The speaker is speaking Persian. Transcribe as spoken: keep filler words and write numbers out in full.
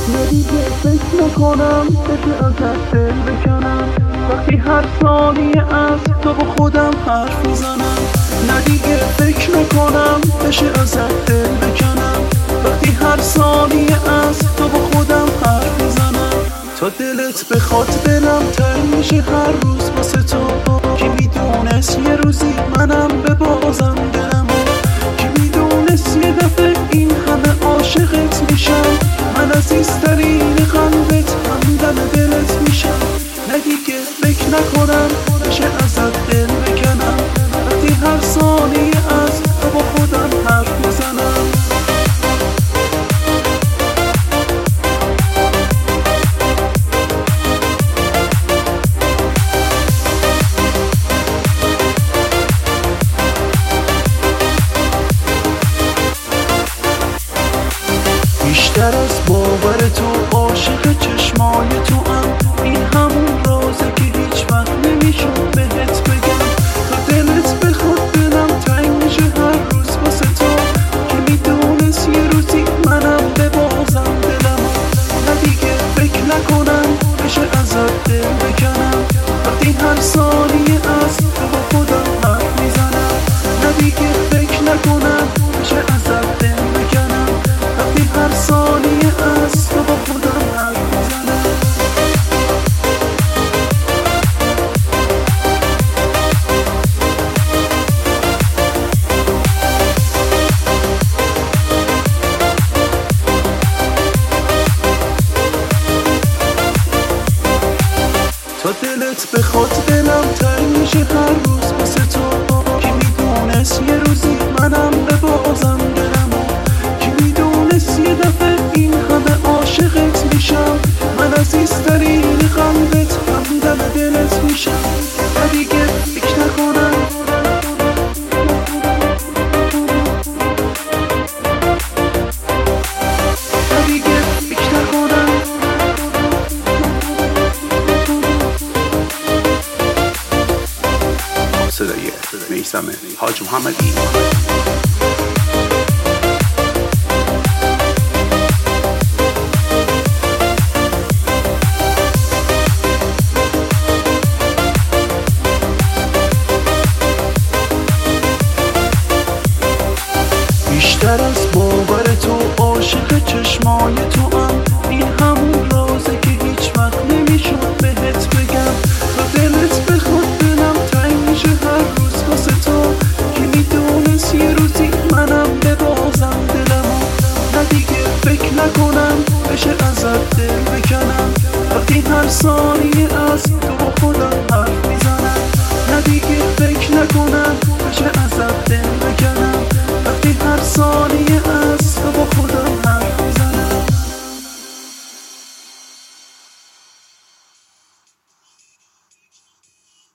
ندیده فکر نکنم بشه ازت دل بکنم وقتی هر ثانیه از تو با خودم حرف میزنم. ندیده فکر نکنم بشه ازت دل بکنم وقتی هر ثانیه از تو با خودم حرف میزنم. تا دلت بخواد دلم تنگ میشه هر روز واسه تو. کی میدونست یه روزی منم ببازم دلمو، کی میدونست یه دفعه این همه عاشقت میشم. من عزیزترین قلبت همدم دلت میشم. ندیگه فکر نکنم بشه ازت دل بکنم وقتی هر ثانیه از تو با خودم حرف میزنم. بیشتر از باور تو عاشق چشمای تو ام. این همون رازه که هیچ وقت نمیشد بهت بگم. تا دلت بخواد دلم تنگ میشه هر روز واسه تو. که میدونست یه روزی منم ببازم دلمو. ندیگه فکر نکنم بشه ازت دل بکنم وقتی هر ثانیه از تو با خودم حرف میزنم. ندیگه فکر نکنم بشه ازت دل بکنم وقتی هر ثانیه از تو با خودم حرف میزنم. تا دلت بخواد دلم تنگ میشه هر روز واسه تو. کی میدونست یه روزی منم ببازم دلمو، کی میدونست یه دفعه این همه عاشقت میشم. من عزیزترین قلبت همدم دلت میشم. ندیگه فکر نکنم ندیگه فکر نکنم صدای میثم حاج محمدی. بیشتر از باور تو عاشق چشمای تو ام. این همون رازه که هیچ وقت نمیشد بهت بگم. تا دلت بخواد دلم تنگ میشه هر روز واسه تو. که میدونست یه روزی منم ببازم دلمو. ندیگه فکر نکنم بشه ازت دل بکنم وقتی هر ثانیه از تو با خودم